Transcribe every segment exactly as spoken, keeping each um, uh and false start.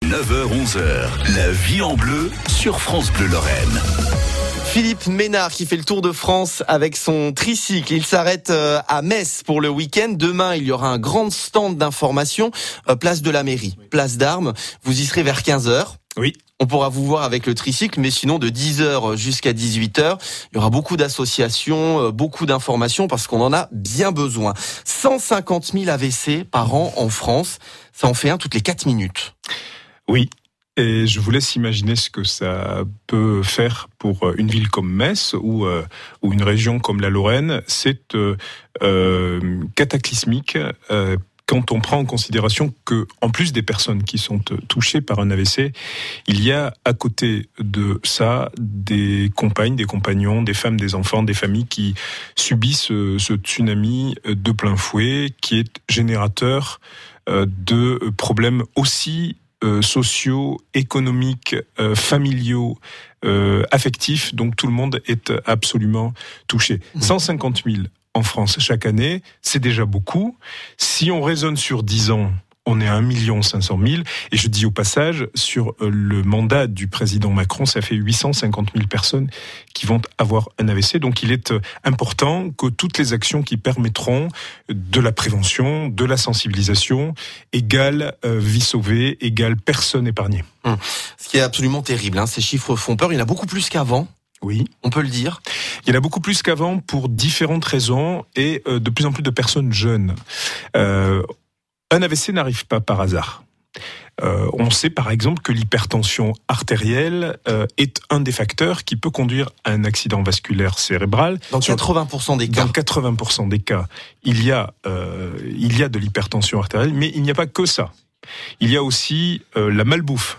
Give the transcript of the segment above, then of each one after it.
neuf heures onze heures, la vie en bleu sur France Bleu Lorraine. Philippe Ménard qui fait le tour de France avec son tricycle. Il s'arrête à Metz pour le week-end. Demain, il y aura un grand stand d'information, place de la mairie, place d'Armes. Vous y serez vers quinze heures. Oui. On pourra vous voir avec le tricycle, mais sinon de dix heures jusqu'à dix-huit heures, il y aura beaucoup d'associations, beaucoup d'informations parce qu'on en a bien besoin. cent cinquante mille A V C par an en France, ça en fait un toutes les quatre minutes. Oui. Et je vous laisse imaginer ce que ça peut faire pour une ville comme Metz ou, euh, ou une région comme la Lorraine. C'est euh, euh, cataclysmique euh, quand on prend en considération que, en plus des personnes qui sont touchées par un A V C, il y a à côté de ça des compagnes, des compagnons, des femmes, des enfants, des familles qui subissent ce, ce tsunami de plein fouet, qui est générateur euh, de problèmes aussi Euh, sociaux, économiques, euh, familiaux, euh, affectifs, donc tout le monde est absolument touché. Mmh. cent cinquante mille en France chaque année, c'est déjà beaucoup. Si on raisonne sur dix ans, on est à un million cinq cent mille. Et je dis au passage, sur le mandat du président Macron, ça fait huit cent cinquante mille personnes qui vont avoir un A V C. Donc il est important que toutes les actions qui permettront de la prévention, de la sensibilisation, égale euh, vie sauvée, égale personne épargnée. Hum. Ce qui est absolument terrible, hein, ces chiffres font peur. Il y en a beaucoup plus qu'avant. Oui. On peut le dire. Il y en a beaucoup plus qu'avant pour différentes raisons et euh, de plus en plus de personnes jeunes. Euh, Un A V C n'arrive pas par hasard. Euh, on sait par exemple que l'hypertension artérielle euh, est un des facteurs qui peut conduire à un accident vasculaire cérébral. Dans quatre-vingts pour cent des cas. Dans quatre-vingts pour cent des cas, il y a, euh, il y a de l'hypertension artérielle, mais il n'y a pas que ça. Il y a aussi euh, la malbouffe.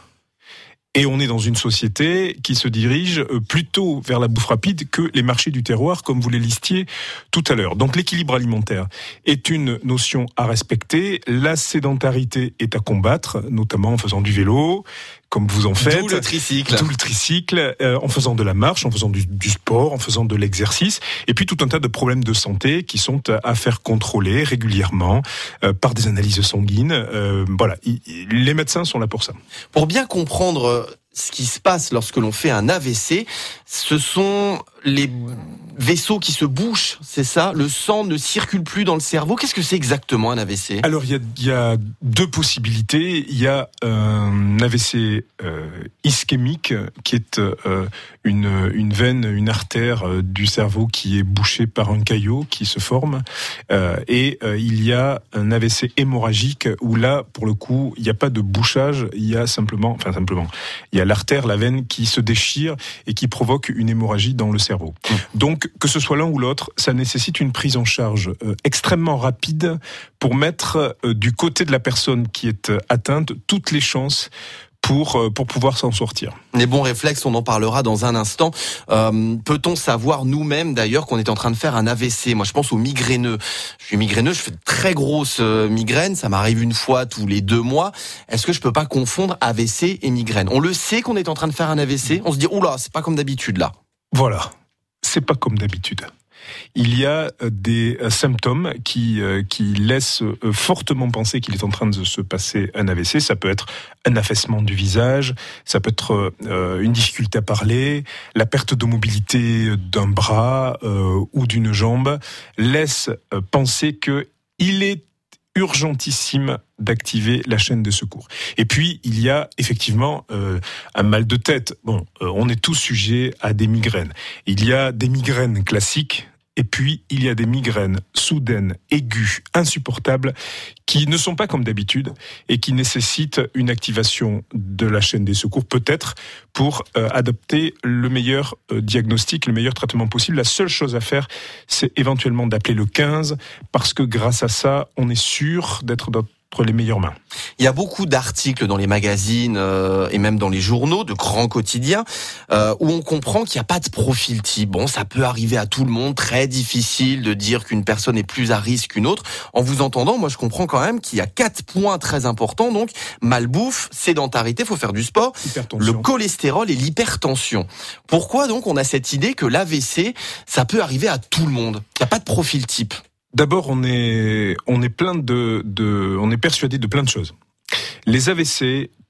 Et on est dans une société qui se dirige plutôt vers la bouffe rapide que les marchés du terroir, comme vous les listiez tout à l'heure. Donc l'équilibre alimentaire est une notion à respecter. La sédentarité est à combattre, notamment en faisant du vélo, comme vous en faites. Tout le tricycle. Tout le tricycle, euh, en faisant de la marche, en faisant du, du sport, en faisant de l'exercice. Et puis tout un tas de problèmes de santé qui sont à faire contrôler régulièrement euh, par des analyses sanguines. Euh, voilà, y, y, les médecins sont là pour ça. Pour bien comprendre ce qui se passe lorsque l'on fait un A V C, ce sont les vaisseaux qui se bouchent, c'est ça? Le sang ne circule plus dans le cerveau. Qu'est-ce que c'est exactement un A V C? Alors il y a, il y a deux possibilités. Il y a un A V C euh, ischémique qui est euh, une, une veine, une artère euh, du cerveau qui est bouchée par un caillot qui se forme. Euh, et euh, il y a un A V C hémorragique où là, pour le coup, il n'y a pas de bouchage. Il y a simplement, enfin simplement, il y a l'artère, la veine qui se déchire et qui provoque une hémorragie dans le cerveau. Mmh. Donc, que ce soit l'un ou l'autre, ça nécessite une prise en charge euh, extrêmement rapide pour mettre euh, du côté de la personne qui est atteinte toutes les chances pour pour pouvoir s'en sortir. Les bons réflexes, on en parlera dans un instant. Euh, peut-on savoir nous-mêmes d'ailleurs qu'on est en train de faire un A V C? Moi, je pense aux migraineux. Je suis migraineux, je fais de très grosses migraines. Ça m'arrive une fois tous les deux mois. Est-ce que je peux pas confondre A V C et migraine? On le sait qu'on est en train de faire un A V C. On se dit oula, c'est pas comme d'habitude là. Voilà, c'est pas comme d'habitude. Il y a des symptômes qui qui laissent fortement penser qu'il est en train de se passer un A V C. Ça peut être un affaissement du visage, ça peut être euh, une difficulté à parler, la perte de mobilité d'un bras euh, ou d'une jambe laisse penser que il est urgentissime d'activer la chaîne de secours. Et puis, il y a effectivement euh, un mal de tête. Bon, euh, on est tous sujets à des migraines. Il y a des migraines classiques, et puis il y a des migraines soudaines, aiguës, insupportables, qui ne sont pas comme d'habitude et qui nécessitent une activation de la chaîne des secours, peut-être pour euh, adopter le meilleur euh, diagnostic, le meilleur traitement possible. La seule chose à faire, c'est éventuellement d'appeler le quinze, parce que grâce à ça, on est sûr d'être dans les meilleures mains. Il y a beaucoup d'articles dans les magazines euh, et même dans les journaux de grands quotidiens euh, où on comprend qu'il n'y a pas de profil type. Bon, ça peut arriver à tout le monde, très difficile de dire qu'une personne est plus à risque qu'une autre. En vous entendant, moi je comprends quand même qu'il y a quatre points très importants, donc malbouffe, sédentarité, faut faire du sport, le cholestérol et l'hypertension. Pourquoi donc on a cette idée que l'A V C, ça peut arriver à tout le monde? Il n'y a pas de profil type. D'abord, on est on est plein de de on est persuadé de plein de choses. Les A V C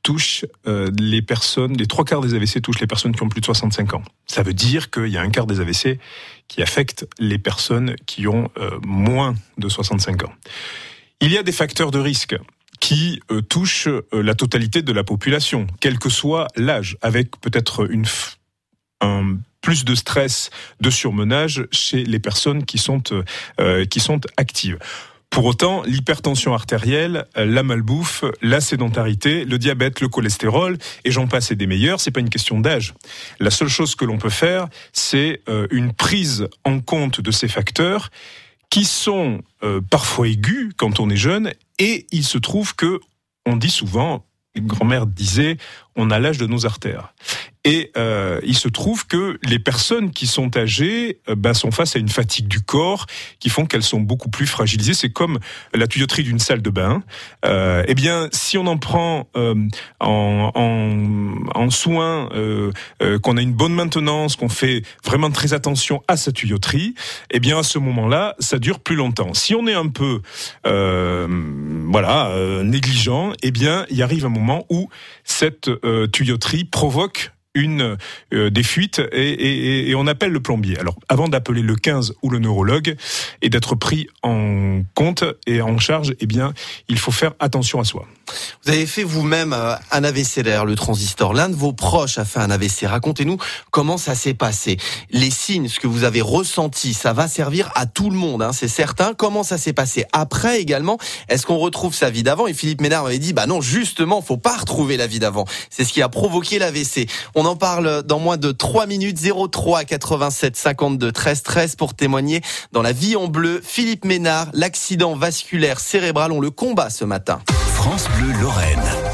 touche euh, les personnes, les trois quarts des A V C touchent les personnes qui ont plus de soixante-cinq ans. Ça veut dire qu'il y a un quart des A V C qui affectent les personnes qui ont euh, moins de soixante-cinq ans. Il y a des facteurs de risque qui euh, touchent euh, la totalité de la population, quel que soit l'âge, avec peut-être une f- un plus de stress, de surmenage chez les personnes qui sont euh, qui sont actives. Pour autant, l'hypertension artérielle, la malbouffe, la sédentarité, le diabète, le cholestérol, et j'en passe et des meilleurs, c'est pas une question d'âge. La seule chose que l'on peut faire, c'est euh, une prise en compte de ces facteurs qui sont euh, parfois aigus quand on est jeune, et il se trouve que, on dit souvent, une grand-mère disait, on a l'âge de nos artères. Et euh, il se trouve que les personnes qui sont âgées euh, ben, sont face à une fatigue du corps qui font qu'elles sont beaucoup plus fragilisées. C'est comme la tuyauterie d'une salle de bain. Euh, eh bien, si on en prend euh, en, en, en soin, euh, euh, qu'on a une bonne maintenance, qu'on fait vraiment très attention à sa tuyauterie, eh bien à ce moment-là, ça dure plus longtemps. Si on est un peu euh, voilà euh, négligent, eh bien il arrive un moment où cette euh, tuyauterie provoque une euh, des fuites et, et, et on appelle le plombier. Alors, avant d'appeler le quinze ou le neurologue et d'être pris en compte et en charge, eh bien, il faut faire attention à soi. Vous avez fait vous-même un A V C derrière le transistor. L'un de vos proches a fait un A V C. Racontez-nous comment ça s'est passé. Les signes, ce que vous avez ressenti, ça va servir à tout le monde, hein, c'est certain. Comment ça s'est passé après également? Est-ce qu'on retrouve sa vie d'avant? Et Philippe Ménard m'avait dit, bah non, justement, faut pas retrouver la vie d'avant. C'est ce qui a provoqué l'A V C. On en parle dans moins de trois minutes. zéro trois quatre-vingt-sept cinquante-deux treize treize pour témoigner dans La Vie en Bleu. Philippe Ménard, l'accident vasculaire cérébral, on le combat ce matin. France Bleu Lorraine.